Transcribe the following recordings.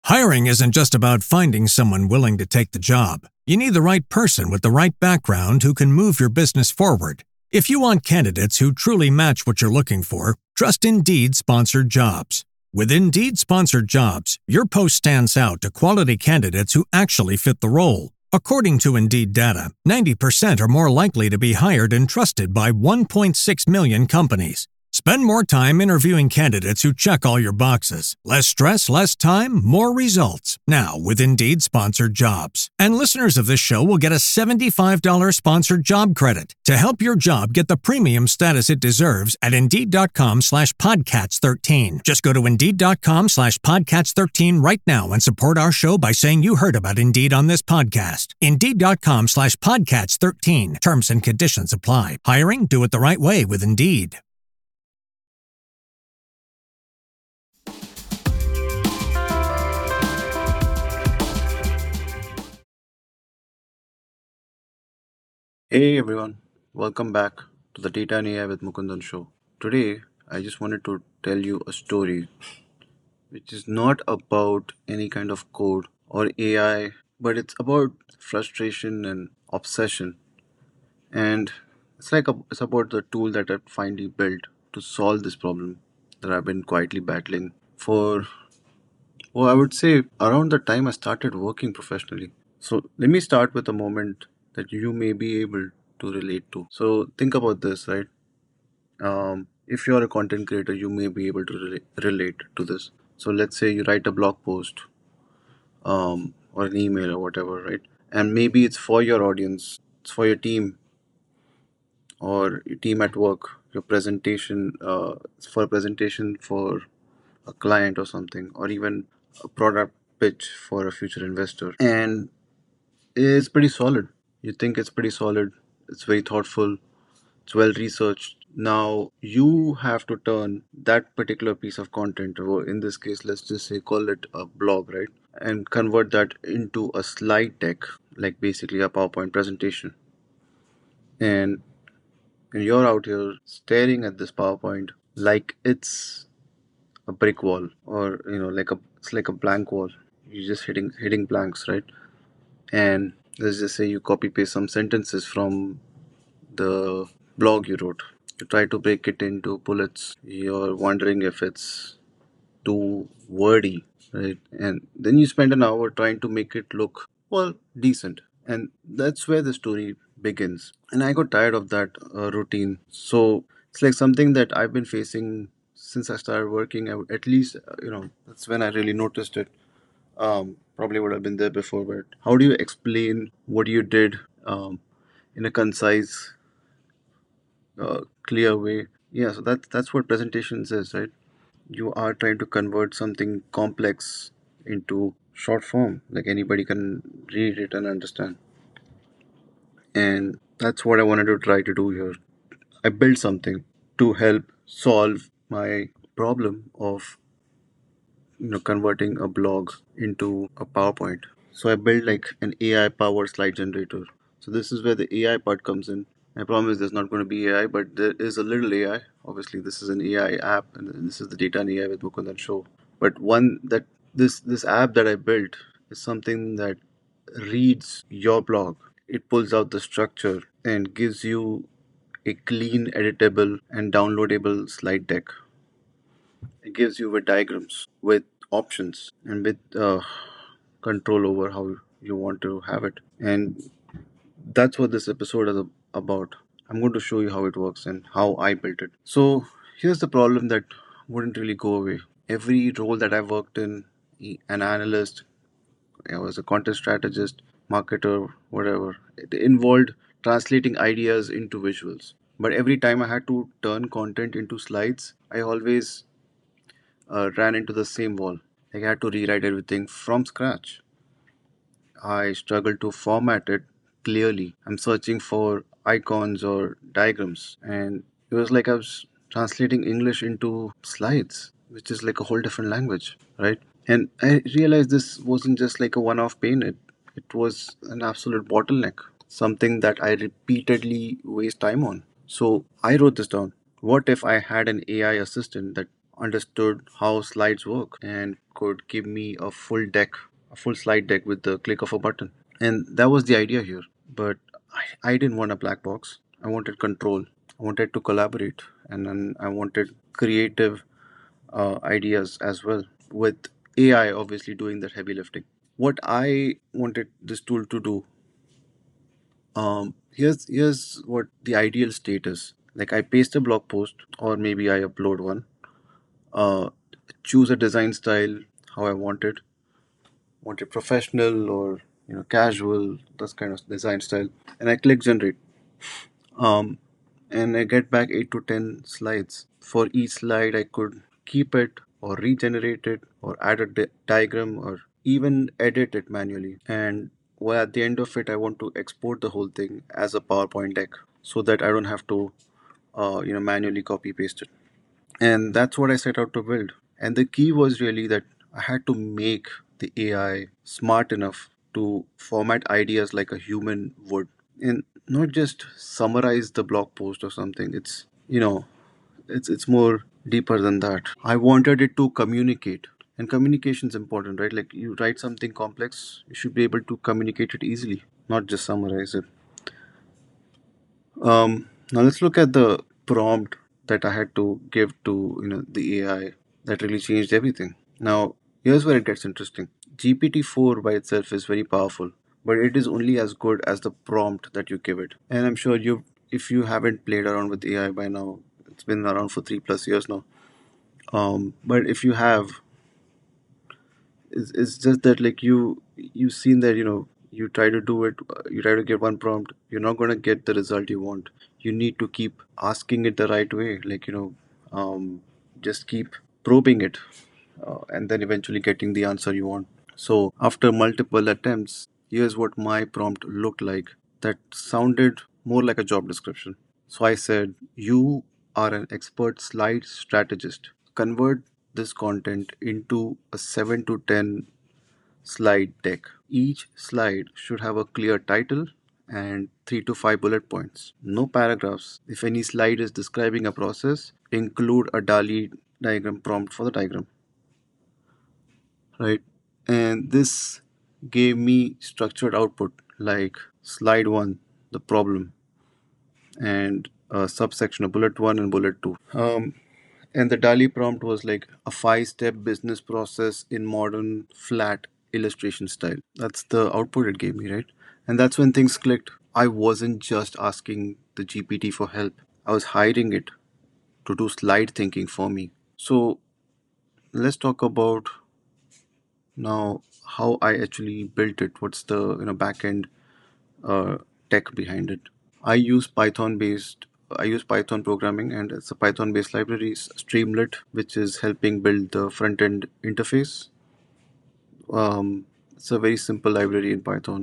Hiring isn't just about finding someone willing to take the job. You need the right person with the right background who can move your business forward. If you want candidates who truly match what you're looking for, trust Indeed Sponsored Jobs. With Indeed Sponsored Jobs, your post stands out to quality candidates who actually fit the role. According to Indeed data, 90% are more likely to be hired and trusted by 1.6 million companies. Spend more time interviewing candidates who check all your boxes. Less stress, less time, more results. Now with Indeed Sponsored Jobs. And listeners of this show will get a $75 sponsored job credit to help your job get the premium status it deserves at Indeed.com/Podcats13. Just go to Indeed.com/Podcats13 right now and support our show by saying you heard about Indeed on this podcast. Indeed.com/Podcats13. Terms and conditions apply. Hiring? Do it the right way with Indeed. Hey everyone, welcome back to the Data and AI with Mukundan show. Today, I just wanted to tell you a story which is not about any kind of code or AI, but it's about frustration and obsession. And it's about the tool that I finally built to solve this problem that I've been quietly battling for, I would say around the time I started working professionally. So let me start with a moment that you may be able to relate to. So think about this, right? If you're a content creator, you may be able to relate to this. So let's say you write a blog post or an email or whatever, right? And maybe it's for your audience, it's for your team or your team at work, your presentation, it's for a presentation for a client or something, or even a product pitch for a future investor. And it's pretty solid. You think it's pretty solid, it's very thoughtful, it's well researched. Now you have to turn that particular piece of content, or in this case, let's just say call it a blog, right? And convert that into a slide deck, like basically a PowerPoint presentation. And you're out here staring at this PowerPoint like it's a brick wall, or it's like a blank wall. You're just hitting blanks, right? And let's just say you copy paste some sentences from the blog you wrote. You try to break it into bullets. You're wondering if it's too wordy, right? And then you spend an hour trying to make it look, well, decent. And that's where the story begins. And I got tired of that routine. So it's like something that I've been facing since I started working. At least, that's when I really noticed it. Probably would have been there before, but how do you explain what you did in a concise, clear way? Yeah, so that's what presentations is, right? You are trying to convert something complex into short form, like anybody can read it and understand. And that's what I wanted to try to do here. I built something to help solve my problem of converting a blog into a PowerPoint. So I built like an AI powered slide generator. So this is where the AI part comes in. I promise there's not going to be AI, but there is a little AI. Obviously, this is an AI app, and this is the Data and AI with Mukundan show. But one that this app that I built is something that reads your blog. It pulls out the structure and gives you a clean, editable, and downloadable slide deck. It gives you with diagrams, with options, and with control over how you want to have it. And that's what this episode is about. I'm going to show you how it works and how I built it. So here's the problem that wouldn't really go away. Every role that I worked in, an analyst, I was a content strategist, marketer, whatever, it involved translating ideas into visuals. But every time I had to turn content into slides, I always ran into the same wall. Like I had to rewrite everything from scratch. I struggled to format it clearly. I'm searching for icons or diagrams, and it was like I was translating English into slides, which is like a whole different language, right? And I realized this wasn't just like a one off pain, it was an absolute bottleneck, something that I repeatedly waste time on. So I wrote this down. What if I had an AI assistant that understood how slides work and could give me a full slide deck with the click of a button. And that was the idea here. But I didn't want a black box. I wanted control. I wanted to collaborate, and then I wanted creative ideas as well, with AI obviously doing that heavy lifting. What I wanted this tool to do, here's what the ideal state is. Like I paste a blog post, or maybe I upload one. Uh, Choose a design style how I want it professional or casual, this kind of design style, and I click generate. Um, and I get back 8 to 10 slides. For each slide, I could keep it or regenerate it or add a diagram or even edit it manually. And well, at the end of it, I want to export the whole thing as a PowerPoint deck so that I don't have to, manually copy paste it. And that's what I set out to build. And the key was really that I had to make the AI smart enough to format ideas like a human would, and not just summarize the blog post or something. It's more deeper than that. I wanted it to communicate, and communication is important, right? Like you write something complex, you should be able to communicate it easily, not just summarize it. Now let's look at the prompt that I had to give to the AI that really changed everything. Now here's where it gets interesting. GPT-4 by itself is very powerful, but it is only as good as the prompt that you give it. And I'm sure if you haven't played around with AI by now, it's been around for 3+ years now. But if you have, it's just that like you've seen that you try to do it, you try to get one prompt, you're not going to get the result you want. You need to keep asking it the right way, like just keep probing it, and then eventually getting the answer you want. So after multiple attempts, here's what my prompt looked like that sounded more like a job description. So I said, you are an expert slide strategist. Convert this content into a 7 to 10 slide deck. Each slide should have a clear title and 3 to 5 bullet points. No paragraphs. If any slide is describing a process, include a DALI diagram prompt for the diagram, right? And this gave me structured output like slide 1, the problem, and a subsection of bullet 1 and bullet 2. And the DALI prompt was like a 5-step business process in modern flat illustration style. That's the output it gave me, right? And that's when things clicked. I wasn't just asking the GPT for help, I was hiring it to do slide thinking for me. So let's talk about now how I actually built it. What's the back end tech behind it? I use I use Python programming, and it's a Python based library, Streamlit, which is helping build the front end interface. It's a very simple library in Python.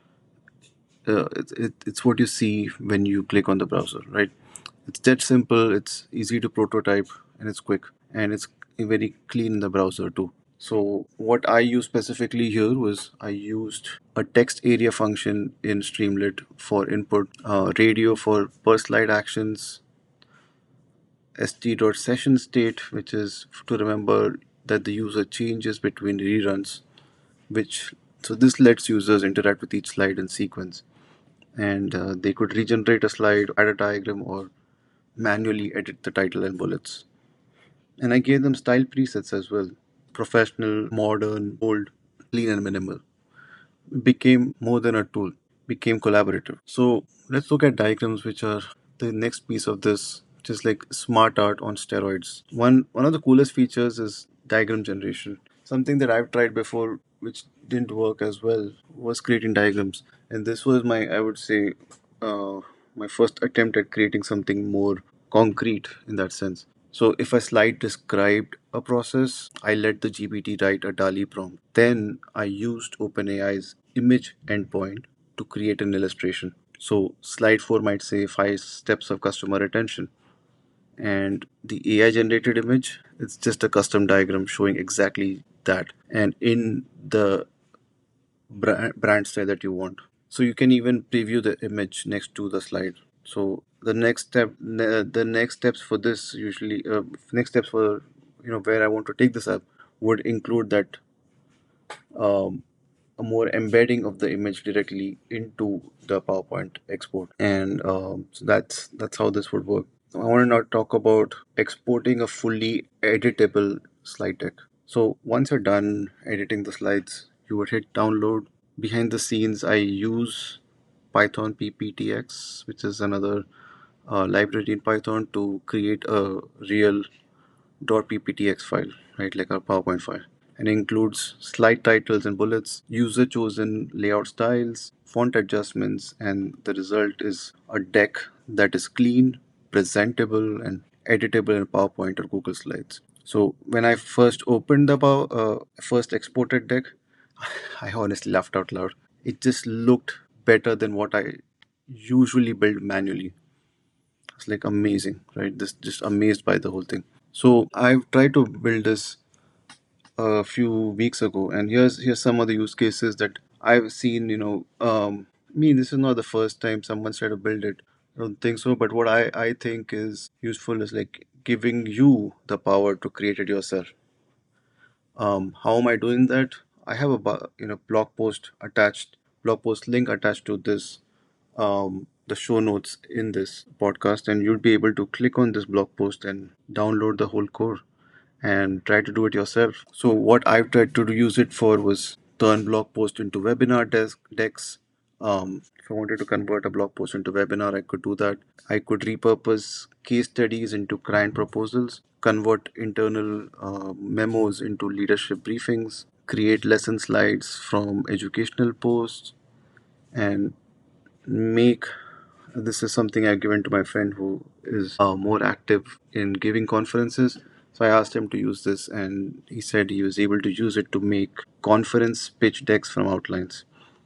It's what you see when you click on the browser, right? It's that simple, it's easy to prototype, and it's quick, and it's very clean in the browser too. So what I used specifically here was I used a text area function in Streamlit for input, radio for per slide actions, st.session state, which is to remember that the user changes between reruns, which so this lets users interact with each slide in sequence, and they could regenerate a slide, add a diagram, or manually edit the title and bullets. And I gave them style presets as well: professional, modern, bold, clean, and minimal. It became more than a tool, became collaborative. So let's look at diagrams, which are the next piece of this, which is like smart art on steroids. One of the coolest features is diagram generation. Something that I've tried before, which didn't work as well, was creating diagrams. And this was my, I would say, my first attempt at creating something more concrete in that sense. So if a slide described a process, I let the GPT write a DALI prompt. Then I used OpenAI's image endpoint to create an illustration. So slide 4 might say 5 steps of customer retention. And the AI generated image, it's just a custom diagram showing exactly that, and in the brand style that you want. So you can even preview the image next to the slide. So the next steps for this usually next steps for where I want to take this app would include that um, a more embedding of the image directly into the PowerPoint export, and so that's how this would work. I want to now talk about exporting a fully editable slide deck. So once you're done editing the slides, you would hit download. Behind the scenes, I use Python PPTX, which is another library in Python to create a real .pptx file, right, like our PowerPoint file, and includes slide titles and bullets, user chosen layout styles, font adjustments, and the result is a deck that is clean, presentable, and editable in PowerPoint or Google Slides. So when I first opened the first exported deck, I honestly laughed out loud. It just looked better than what I usually build manually. It's like amazing, right? Just amazed by the whole thing. So I've tried to build this a few weeks ago, and here's some of the use cases that I've seen. This is not the first time someone's tried to build it. I don't think so, but what I think is useful is like giving you the power to create it yourself. How am I doing that? I have a blog post link attached to this the show notes in this podcast, and you'll be able to click on this blog post and download the whole core and try to do it yourself. So what I've tried to use it for was turn blog post into webinar decks. If I wanted to convert a blog post into webinar, I could do that. I could repurpose case studies into client proposals, convert internal memos into leadership briefings, create lesson slides from educational posts, and make this is something I've given to my friend who is more active in giving conferences. So I asked him to use this, and he said he was able to use it to make conference pitch decks from outlines.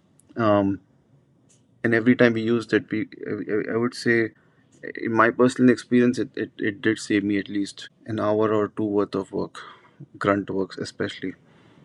And every time we used it, I would say, in my personal experience, it did save me at least an hour or two worth of work, grunt works especially.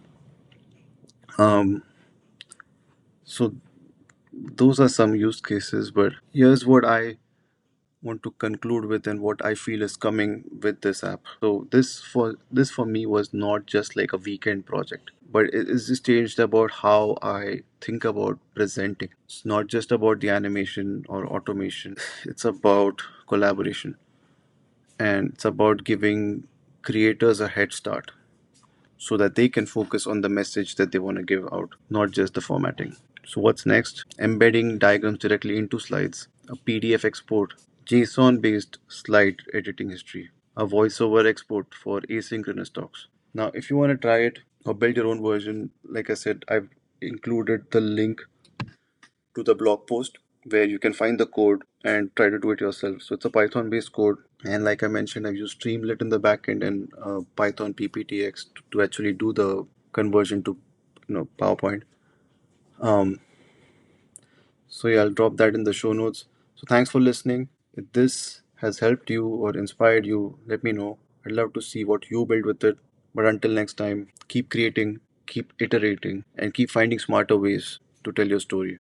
So those are some use cases, but here's what I want to conclude with and what I feel is coming with this app. So this for me was not just like a weekend project, but it is just changed about how I think about presenting. It's not just about the animation or automation. It's about collaboration, and it's about giving creators a head start so that they can focus on the message that they want to give out, not just the formatting. So what's next? Embedding diagrams directly into slides, a PDF export, JSON-based slide editing history, a voiceover export for asynchronous talks. Now, if you want to try it or build your own version, like I said, I've included the link to the blog post where you can find the code and try to do it yourself. So it's a Python-based code, and like I mentioned, I've used Streamlit in the backend and Python PPTX to actually do the conversion to PowerPoint. So yeah, I'll drop that in the show notes. So thanks for listening. If this has helped you or inspired you, let me know. I'd love to see what you build with it. But until next time, keep creating, keep iterating, and keep finding smarter ways to tell your story.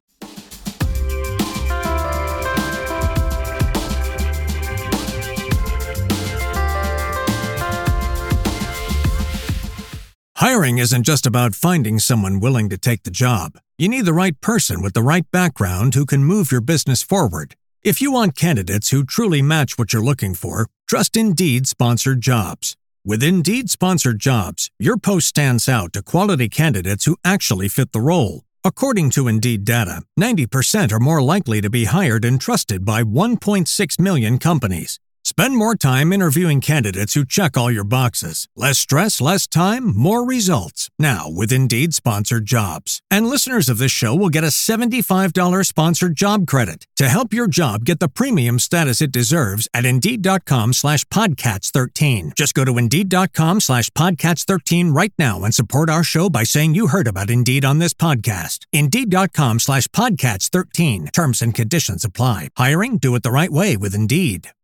Hiring isn't just about finding someone willing to take the job. You need the right person with the right background who can move your business forward. If you want candidates who truly match what you're looking for, trust Indeed Sponsored Jobs. With Indeed Sponsored Jobs, your post stands out to quality candidates who actually fit the role. According to Indeed data, 90% are more likely to be hired and trusted by 1.6 million companies. Spend more time interviewing candidates who check all your boxes. Less stress, less time, more results. Now with Indeed Sponsored Jobs. And listeners of this show will get a $75 sponsored job credit to help your job get the premium status it deserves at Indeed.com/Podcats13. Just go to Indeed.com/Podcats13 right now and support our show by saying you heard about Indeed on this podcast. Indeed.com/Podcats13. Terms and conditions apply. Hiring? Do it the right way with Indeed.